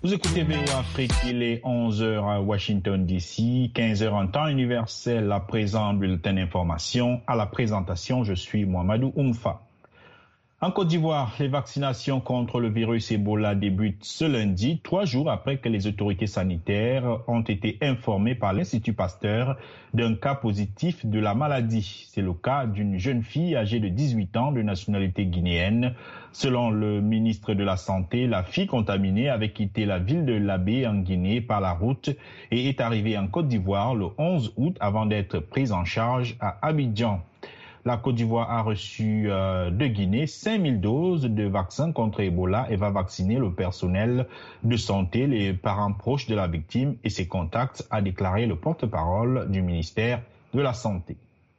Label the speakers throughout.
Speaker 1: Vous écoutez VOA Afrique, il est 11h à Washington DC, 15h en temps universel, à présent bulletin d'information. À la présentation, je suis Mohamedou Oumfa. En Côte d'Ivoire, les vaccinations contre le virus Ebola débutent ce lundi, 3 jours après que les autorités sanitaires ont été informées par l'Institut Pasteur d'un cas positif de la maladie. C'est le cas d'une jeune fille âgée de 18 ans de nationalité guinéenne. Selon le ministre de la Santé, la fille contaminée avait quitté la ville de Labé en Guinée par la route et est arrivée en Côte d'Ivoire le 11 août avant d'être prise en charge à Abidjan. La Côte d'Ivoire a reçu de Guinée 5000 doses de vaccins contre Ebola et va vacciner le personnel de santé, les parents proches de la victime et ses contacts, a déclaré le porte-parole du ministère de la Santé.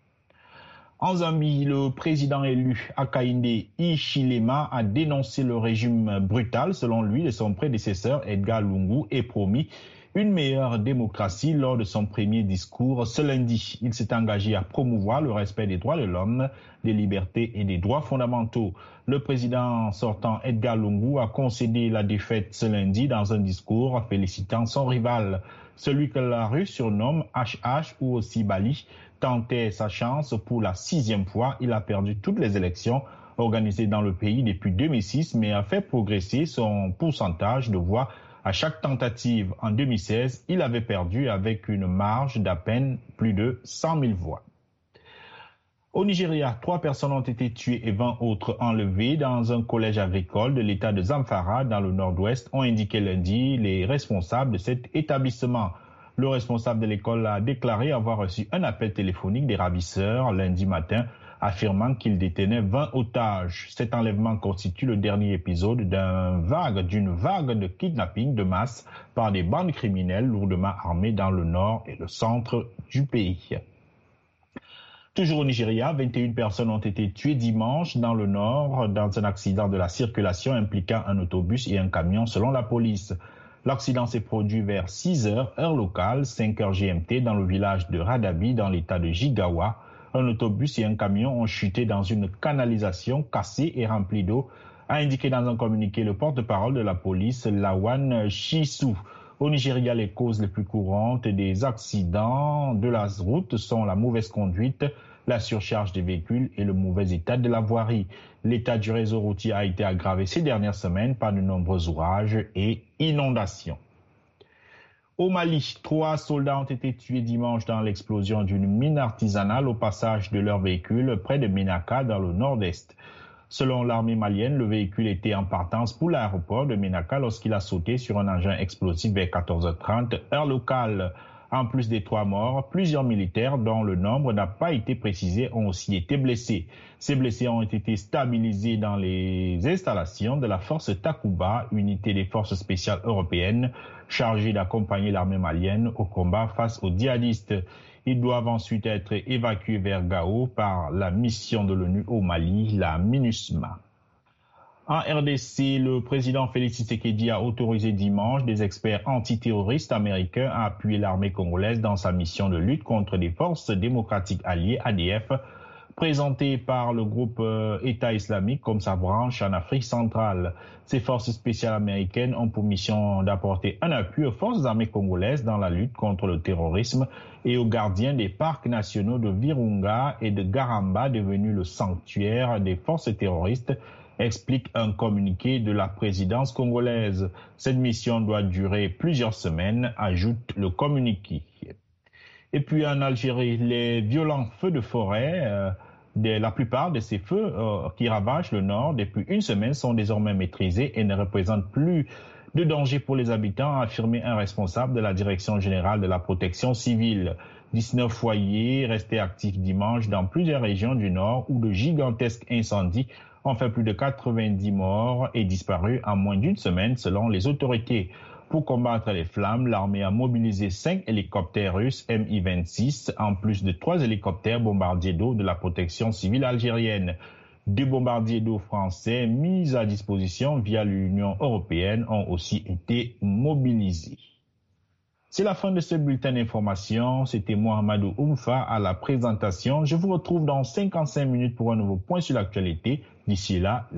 Speaker 1: En Zambie, le président élu Hakainde Hichilema a dénoncé le régime brutal, selon lui, de son prédécesseur Edgar Lungu et promis une meilleure démocratie lors de son premier discours ce lundi. Il s'est engagé à promouvoir le respect des droits de l'homme, des libertés et des droits fondamentaux. Le président sortant Edgar Lungu a concédé la défaite ce lundi dans un discours félicitant son rival. Celui que la rue surnomme HH ou aussi Bali tentait sa chance pour la 6e fois. Il a perdu toutes les élections organisées dans le pays depuis 2006, mais a fait progresser son pourcentage de voix à chaque tentative. En 2016, il avait perdu avec une marge d'à peine plus de 100 000 voix. Au Nigeria, 3 personnes ont été tuées et 20 autres enlevées dans un collège agricole de l'état de Zamfara dans le nord-ouest, ont indiqué lundi les responsables de cet établissement. Le responsable de l'école a déclaré avoir reçu un appel téléphonique des ravisseurs lundi matin, affirmant qu'il détenait 20 otages. Cet enlèvement constitue le dernier épisode d'une vague de kidnapping de masse par des bandes criminelles lourdement armées dans le nord et le centre du pays. Toujours au Nigeria, 21 personnes ont été tuées dimanche dans le nord dans un accident de la circulation impliquant un autobus et un camion selon la police. L'accident s'est produit vers 6 heures, heure locale, 5 heures GMT, dans le village de Radabi, dans l'état de Jigawa. Un autobus et un camion ont chuté dans une canalisation cassée et remplie d'eau, a indiqué dans un communiqué le porte-parole de la police, Lawan Shisu. Au Nigeria, les causes les plus courantes des accidents de la route sont la mauvaise conduite, la surcharge des véhicules et le mauvais état de la voirie. L'état du réseau routier a été aggravé ces dernières semaines par de nombreux orages et inondations. Au Mali, 3 soldats ont été tués dimanche dans l'explosion d'une mine artisanale au passage de leur véhicule près de Ménaka dans le nord-est. Selon l'armée malienne, le véhicule était en partance pour l'aéroport de Ménaka lorsqu'il a sauté sur un engin explosif vers 14h30, heure locale. En plus des 3 morts, plusieurs militaires, dont le nombre n'a pas été précisé, ont aussi été blessés. Ces blessés ont été stabilisés dans les installations de la force Takuba, unité des forces spéciales européennes, chargée d'accompagner l'armée malienne au combat face aux djihadistes. Ils doivent ensuite être évacués vers Gao par la mission de l'ONU au Mali, la MINUSMA. En RDC, le président Félix Tshisekedi a autorisé dimanche des experts antiterroristes américains à appuyer l'armée congolaise dans sa mission de lutte contre des forces démocratiques alliées, ADF, présentées par le groupe État islamique comme sa branche en Afrique centrale. Ces forces spéciales américaines ont pour mission d'apporter un appui aux forces armées congolaises dans la lutte contre le terrorisme et aux gardiens des parcs nationaux de Virunga et de Garamba, devenus le sanctuaire des forces terroristes, explique un communiqué de la présidence congolaise. Cette mission doit durer plusieurs semaines, ajoute le communiqué. Et puis en Algérie, les violents feux de forêt, la plupart de ces feux qui ravagent le nord depuis une semaine sont désormais maîtrisés et ne représentent plus de danger pour les habitants, a affirmé un responsable de la Direction générale de la protection civile. 19 foyers restés actifs dimanche dans plusieurs régions du nord où de gigantesques incendies ont fait plus de 90 morts et disparus en moins d'une semaine selon les autorités. Pour combattre les flammes, l'armée a mobilisé 5 hélicoptères russes Mi-26, en plus de 3 hélicoptères bombardiers d'eau de la protection civile algérienne. 2 bombardiers d'eau français mis à disposition via l'Union européenne ont aussi été mobilisés. C'est la fin de ce bulletin d'information. C'était Mohamedou Oumfa à la présentation. Je vous retrouve dans 55 minutes pour un nouveau point sur l'actualité. D'ici là,